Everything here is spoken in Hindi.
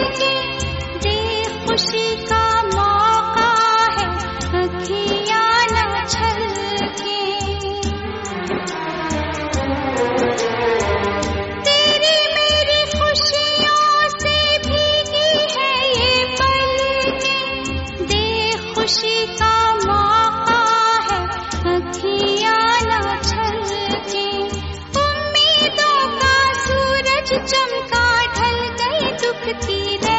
के, दे खुशी का मौका है, अखियाँ न छलके। तेरी मेरी खुशियों से भीगी है ये पलकें, दे खुशी का मौका है, अखियाँ न छलके। उम्मीदों का सूरज चमका, ढल गई दुख की